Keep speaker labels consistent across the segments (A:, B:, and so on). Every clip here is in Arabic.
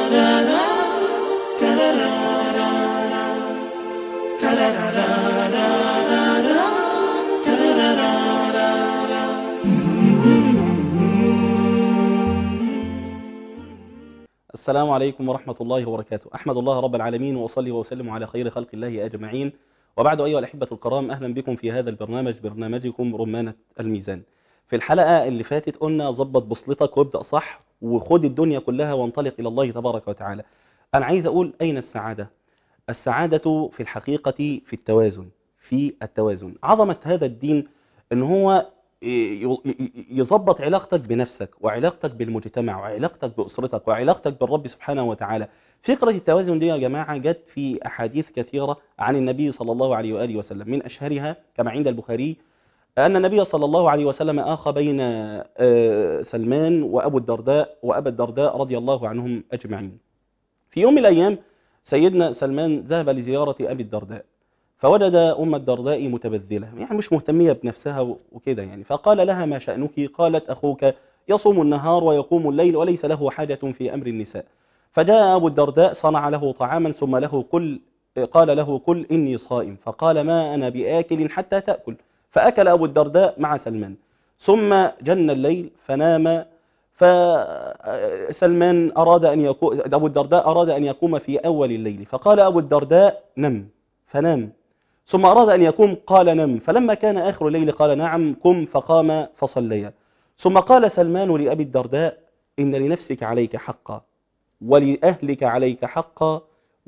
A: السلام عليكم ورحمة الله وبركاته. أحمد الله رب العالمين وأصلي وأسلم على خير خلق الله أجمعين، وبعد أيها الأحبة الكرام، أهلا بكم في هذا البرنامج، برنامجكم رمانة الميزان. في الحلقة اللي فاتت قلنا ظبط بصلتك وابدأ صح وخد الدنيا كلها وانطلق إلى الله تبارك وتعالى. أنا عايز أقول أين السعادة؟ السعادة في الحقيقة في التوازن، في التوازن. عظمة هذا الدين أن هو يظبط علاقتك بنفسك وعلاقتك بالمجتمع وعلاقتك بأسرتك وعلاقتك بالرب سبحانه وتعالى. فكرة التوازن دي يا جماعة جت في أحاديث كثيرة عن النبي صلى الله عليه وآله وسلم، من أشهرها كما عند البخاري أن النبي صلى الله عليه وسلم آخى بين سلمان وأبو الدرداء وأبا الدرداء رضي الله عنهم أجمعين. في يوم من الأيام سيدنا سلمان ذهب لزيارة أبي الدرداء، فوجد أم الدرداء متبذلة، يعني مش مهتمية بنفسها وكده يعني. فقال لها: ما شأنك؟ قالت: أخوك يصوم النهار ويقوم الليل وليس له حاجة في أمر النساء. فجاء أبو الدرداء صنع له طعاما ثم قال له: كل إني صائم. فقال: ما أنا بآكل حتى تأكل. فأكل أبو الدرداء مع سلمان، ثم جن الليل فنام. فسلمان أبو الدرداء أراد أن يقوم في أول الليل، فقال أبو الدرداء: نم. فنام. ثم أراد أن يقوم، قال: نم. فلما كان آخر الليل قال: نعم، قم. فقام فصليا. ثم قال سلمان لأبي الدرداء: إن لنفسك عليك حقا، ولأهلك عليك حقا،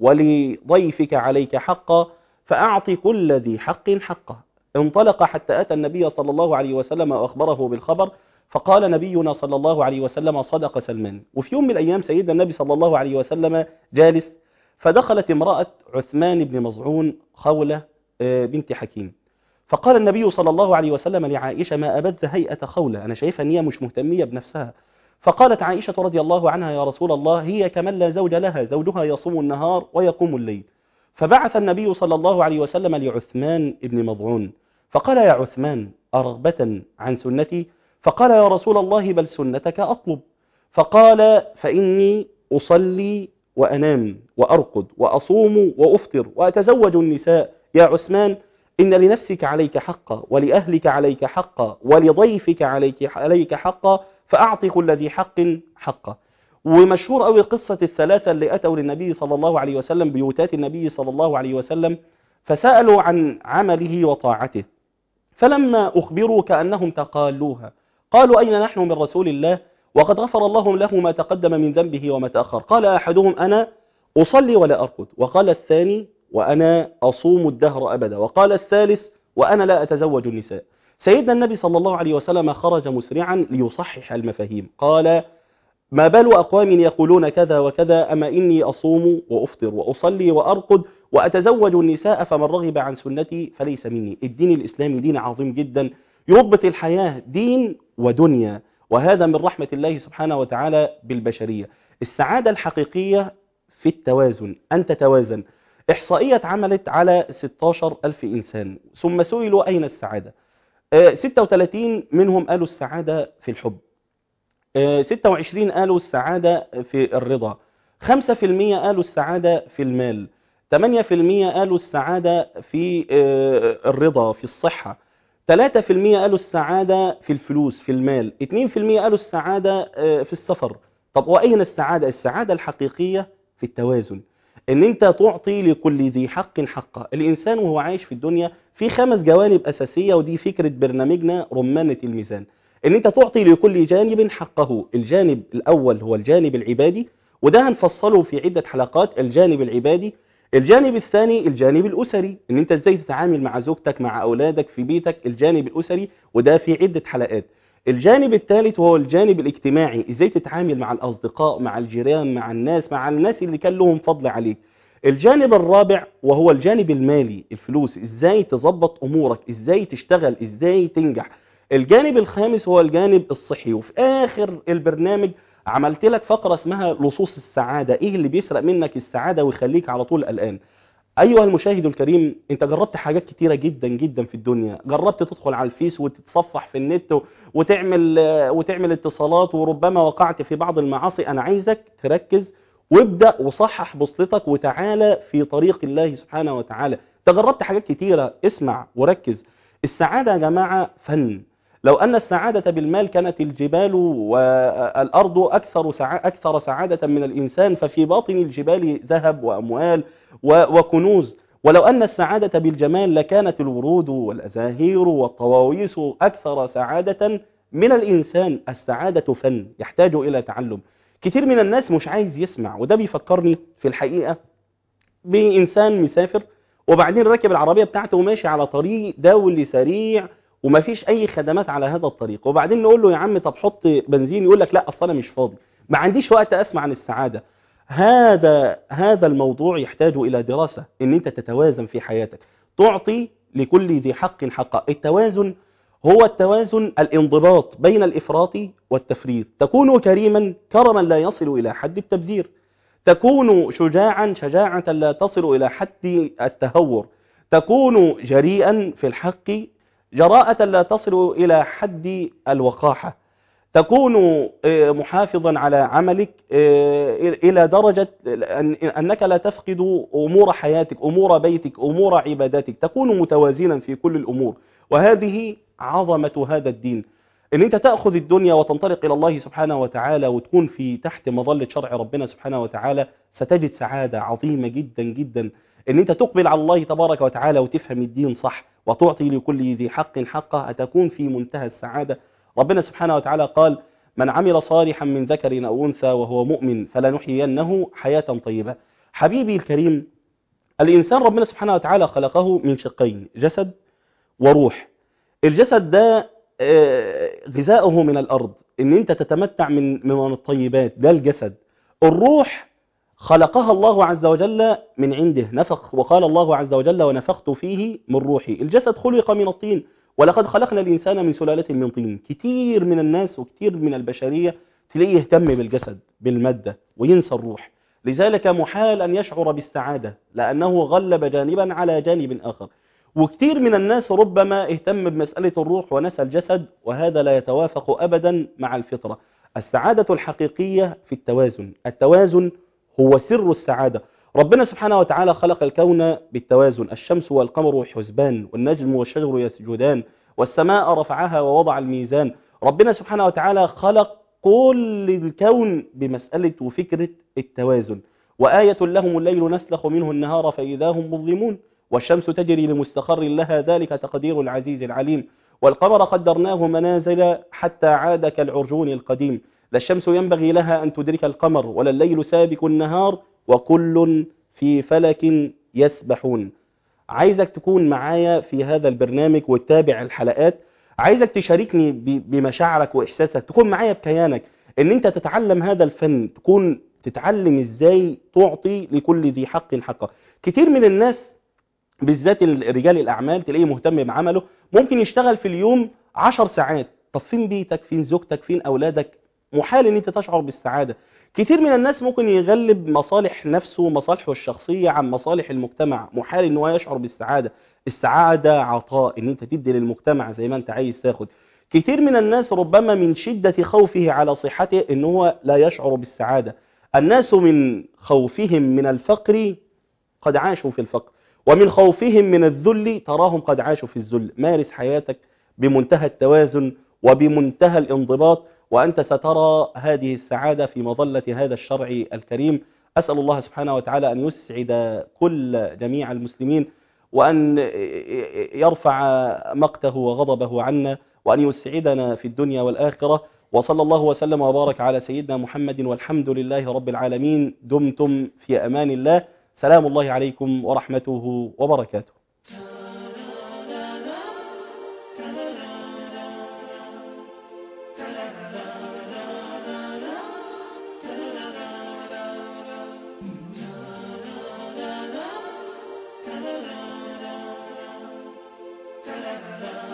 A: ولضيفك عليك حقا، فأعط كل ذي حق حقه. انطلق حتى أتى النبي صلى الله عليه وسلم وأخبره بالخبر، فقال نبينا صلى الله عليه وسلم: صدق سلمان. وفي يوم من الأيام سيدنا النبي صلى الله عليه وسلم جالس، فدخلت امرأة عثمان بن مظعون خولة بنت حكيم، فقال النبي صلى الله عليه وسلم لعائشة: ما أبد هيئة خولة، أنا شايفها أن هي مش مهتمية بنفسها. فقالت عائشة رضي الله عنها: يا رسول الله، هي كمن لا زوج لها، زوجها يصوم النهار ويقوم الليل. فبعث النبي صلى الله عليه وسلم لعثمان بن مظعون فقال: يا عثمان، أرغبة عن سنتي؟ فقال: يا رسول الله، بل سنتك أطلب. فقال: فإني أصلي وأنام وأرقد وأصوم وأفطر وأتزوج النساء. يا عثمان، إن لنفسك عليك حقا، ولأهلك عليك حقا، ولضيفك عليك حقا، فأعطي كل ذي حق حقه. ومشهور قوي قصة الثلاثة اللي أتوا للنبي صلى الله عليه وسلم، بيوتات النبي صلى الله عليه وسلم، فسألوا عن عمله وطاعته، فلما أخبروا كأنهم تقالوها، قالوا: أين نحن من رسول الله وقد غفر الله له ما تقدم من ذنبه وما تأخر؟ قال أحدهم: أنا أصلي ولا أرقد. وقال الثاني: وأنا أصوم الدهر أبدا. وقال الثالث: وأنا لا أتزوج النساء. سيدنا النبي صلى الله عليه وسلم خرج مسرعا ليصحح المفاهيم، قال: ما بال أقوام يقولون كذا وكذا، أما إني أصوم وأفطر وأصلي وأرقد وأتزوج النساء، فمن رغب عن سنتي فليس مني. الدين الإسلامي دين عظيم جدا، يربط الحياة دين ودنيا، وهذا من رحمة الله سبحانه وتعالى بالبشرية. السعادة الحقيقية في التوازن، أن تتوازن. إحصائية اتعملت على 16,000 إنسان، ثم سئلوا: أين السعادة؟ 36 منهم قالوا السعادة في الحب، 26 قالوا السعادة في الرضا، 5% قالوا السعادة في المال، 8% قالوا السعادة في الرضا في الصحة، 3% قالوا السعادة في الفلوس في المال، 2% قالوا السعادة في السفر. طب وأين السعادة؟ السعادة الحقيقية في التوازن، ان انت تعطي لكل ذي حق حقه. الانسان وهو عايش في الدنيا في 5 جوانب اساسية، ودي فكرة برنامجنا رمانة الميزان، ان انت تعطي لكل جانب حقه. الجانب الاول هو الجانب العبادي، وده هنفصله في عدة حلقات. الجانب العبادي. الجانب الثاني الجانب الاسري، ان انت ازاي تتعامل مع زوجتك مع اولادك في بيتك، الجانب الاسري، وده في عدة حلقات. الجانب الثالث هو الجانب الاجتماعي، ازاي تتعامل مع الاصدقاء، مع الجيران، مع الناس اللي كان لهم فضل عليك. الجانب الرابع وهو الجانب المالي، الفلوس، ازاي تظبط امورك، ازاي تشتغل، ازاي تنجح. الجانب الخامس هو الجانب الصحي. وفي اخر البرنامج عملت لك فقرة اسمها لصوص السعادة، ايه اللي بيسرق منك السعادة ويخليك على طول قلقان. ايها المشاهد الكريم، انت جربت حاجات كتيرة جدا جدا في الدنيا، جربت تدخل على الفيس وتتصفح في النت وتعمل اتصالات، وربما وقعت في بعض المعاصي. انا عايزك تركز وابدأ وصحح بوصلتك وتعالى في طريق الله سبحانه وتعالى. تجربت حاجات كتيرة، اسمع وركز. السعادة يا جماعة فن. لو أن السعادة بالمال كانت الجبال والأرض أكثر سعادة من الإنسان، ففي باطن الجبال ذهب وأموال وكنوز. ولو أن السعادة بالجمال لكانت الورود والأزاهير والطواويس أكثر سعادة من الإنسان. السعادة فن يحتاج إلى تعلم. كتير من الناس مش عايز يسمع، وده بيفكرني في الحقيقة بإنسان مسافر وبعدين راكب العربية بتاعته وماشي على طريق دولي سريع ومفيش أي خدمات على هذا الطريق، وبعدين نقول له يا عم طب حط بنزين، يقول لك لا أصلا أنا مش فاضي، ما عنديش وقت أسمع عن السعادة. هذا الموضوع يحتاج إلى دراسة، إن أنت تتوازن في حياتك، تعطي لكل ذي حق حقه. التوازن هو التوازن، الانضباط بين الإفراط والتفريط. تكون كريما كرما لا يصل إلى حد التبذير، تكون شجاعا شجاعة لا تصل إلى حد التهور، تكون جريئا في الحق جراءة لا تصل إلى حد الوقاحة، تكون محافظا على عملك إلى درجة أنك لا تفقد أمور حياتك، أمور بيتك، أمور عباداتك، تكون متوازنا في كل الأمور. وهذه عظمة هذا الدين، ان انت تأخذ الدنيا وتنطلق الى الله سبحانه وتعالى وتكون في تحت مظلة شرع ربنا سبحانه وتعالى، ستجد سعادة عظيمة جدا جدا. ان انت تقبل على الله تبارك وتعالى وتفهم الدين صح وتعطي لكل ذي حق حقه، هتكون في منتهى السعادة. ربنا سبحانه وتعالى قال: من عمل صالحا من ذكر أو أنثى وهو مؤمن فلنحيينه حياة طيبة. حبيبي الكريم، الإنسان ربنا سبحانه وتعالى خلقه من شقين، جسد وروح. الجسد ده غذاؤه من الأرض، ان انت تتمتع من الطيبات، ده الجسد. الروح خلقها الله عز وجل من عنده، نفخ، وقال الله عز وجل: ونفخت فيه من روحي. الجسد خلق من الطين، ولقد خلقنا الإنسان من سلالة من طين. كتير من الناس وكتير من البشرية تلاقيه يهتم بالجسد بالمادة وينسى الروح. لذلك محال أن يشعر بالسعادة، لأنه غلب جانبا على جانب آخر. وكتير من الناس ربما اهتم بمسألة الروح ونسى الجسد، وهذا لا يتوافق أبدا مع الفطرة. السعادة الحقيقية في التوازن. التوازن هو سر السعادة. ربنا سبحانه وتعالى خلق الكون بالتوازن: الشمس والقمر حسبان، والنجم والشجر يسجدان، والسماء رفعها ووضع الميزان. ربنا سبحانه وتعالى خلق كل الكون بمسألة وفكرة التوازن. وآية لهم الليل نسلخ منه النهار فإذا هم مظلمون، والشمس تجري لمستقر لها ذلك تقدير العزيز العليم، والقمر قدرناه منازل حتى عاد كالعرجون القديم. لا الشمس ينبغي لها أن تدرك القمر ولا الليل سابق النهار وكل في فلك يسبحون. عايزك تكون معايا في هذا البرنامج وتتابع الحلقات، عايزك تشاركني بمشاعرك وإحساسك، تكون معايا بكيانك، ان انت تتعلم هذا الفن، تكون تتعلم ازاي تعطي لكل ذي حق حقه. كتير من الناس بالذات رجال الأعمال تلاقيه مهتم بعمله، ممكن يشتغل في اليوم 10 ساعات. طب فين بيتك؟ فين زوجتك؟ فين أولادك؟ محال ان انت تشعر بالسعادة. كتير من الناس ممكن يغلب مصالح نفسه ومصالحه الشخصية عن مصالح المجتمع، محال ان هو يشعر بالسعادة. السعادة عطاء، ان انت تدي للمجتمع زي ما انت عايز تاخد. كتير من الناس ربما من شدة خوفه على صحته ان هو لا يشعر بالسعادة. الناس من خوفهم من الفقر قد عاشوا في الفقر، ومن خوفهم من الذل تراهم قد عاشوا في الذل. مارس حياتك بمنتهى التوازن وبمنتهى الانضباط، وأنت سترى هذه السعادة في مظلة هذا الشرع الكريم. أسأل الله سبحانه وتعالى أن يسعد جميع المسلمين، وأن يرفع مقته وغضبه عنا، وأن يسعدنا في الدنيا والآخرة. وصلى الله وسلم وبارك على سيدنا محمد، والحمد لله رب العالمين. دمتم في أمان الله. سلام الله عليكم ورحمته وبركاته.
B: la la la